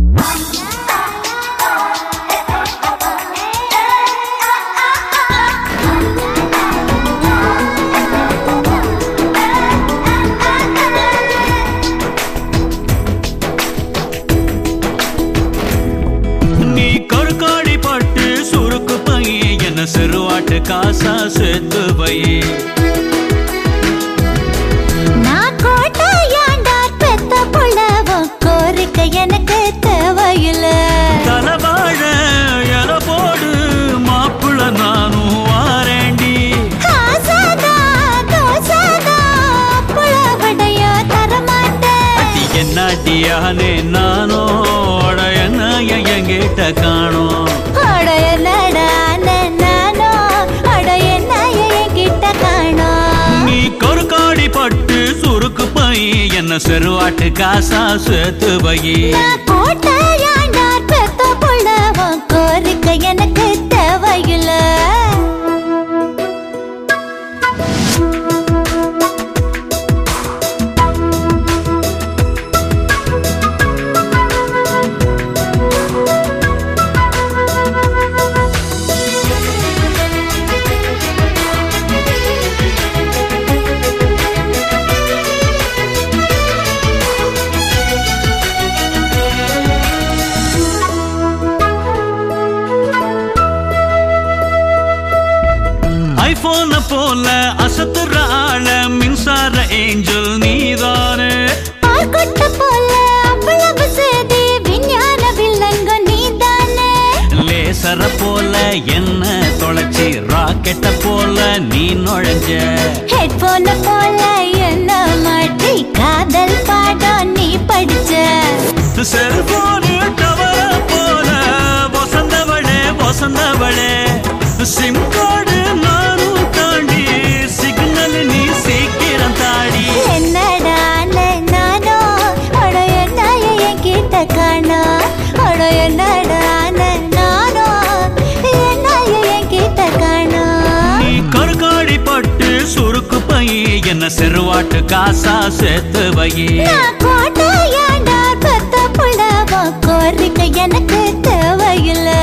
செருவாட்டு காசா சேர்த்து வை நான் கோட்டையாண்டார் பெத்த புள்ளவோ கோரிக்கை எனக்கு தேவையில்லை தலவாழ எல போடு மாப்பிள்ள நானும் வாரேண்டி காசாதா தோசாதா புலவடையோ தரமாட்டேன் என்னாட்டியானே நானோ என்ன எங்கிட்ட காணோம் என்ன செருவாட்டு காசா சேர்த்து வை கோட்டையாண்டார் பெத்த புள்ளவோ கோரிக்கை எனக்கு தேவையில்லை ஐபோன போல அசத்துற ஆள மின்சார ஏஞ்சல் நீதானே ஆர்கொட்ட போல அவ்வளவு சேதி விஞ்ஞான வில்லங்க நீதானே லேசர போல என்ன தொலைச்சி ராக்கெட்ட போல நீ நுழைஞ்ச ஹெட்போன போல என்ன மாட்டி காதல் பாடம் நீ படிச்ச செல்போனு டவர போல வசந்தவளே வசந்தவளே சிம் கார்டு நானும் தாண்டி சிக்னல் நீ சீக்கிரம் தாடி என்னடா நானோ அட என்ன என்கிட்ட காணா அட என்னடா நானோ என்ன என்கிட்ட காணா நீ கருகாடி பட்டு சுருக்கு பை என்ன செருவாட்டு காசா சேர்த்து வை கோட்டையாண்டார் பெத்த புள்ளவோ கோரிக்கை எனக்கு தேவையில்லை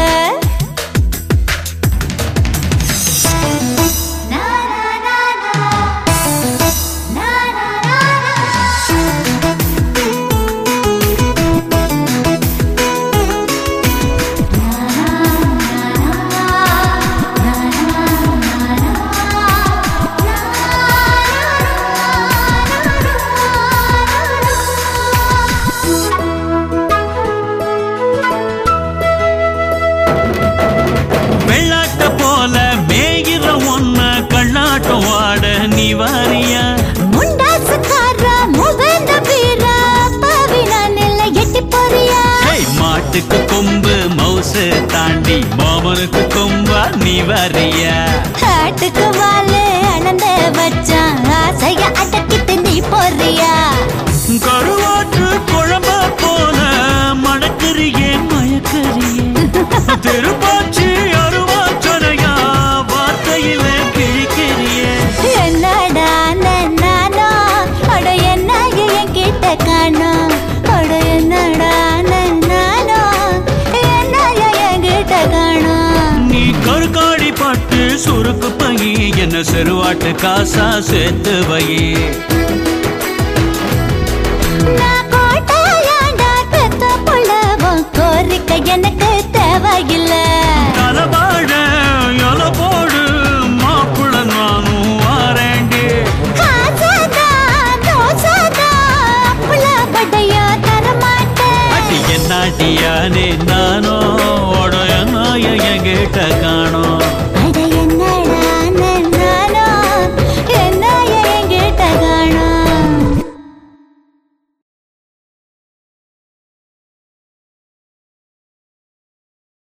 மாட்டுக்கு கொம்பு மவுசு தாண்டி மாமனுக்கு கொம்பா நீ வரியா காட்டுக்கு வாழு அனந்த வச்சான் ஆசைய அடக்கிட்டு நீ போறியா கருவாற்று குழம்ப போல மணக்கறியே மயக்கறியே திருப்பாச்சி அருவாச்சனையா வார்த்தையில கிழிக்கிறியே என்னடா நானோ அட என்ன என்கிட்ட காணோம் அட என்னடா நானோ என்ன என்கிட்ட காணோம் நீ கருக்காடி பட்டு சுருக்கு பை என்ன செருவாட்டு காசா சேர்த்து வை கோட்டையாண்டார் பெத்த புள்ளவோ கோரிக்கை எனக்கு தேவையில்லை தலவாழ எல போடு மாப்பிள்ள நானும் வாரேண்டி காசாதா தோசாதா புலவடையோ தரமாட்டேன் என்னாட்டியானே நானோ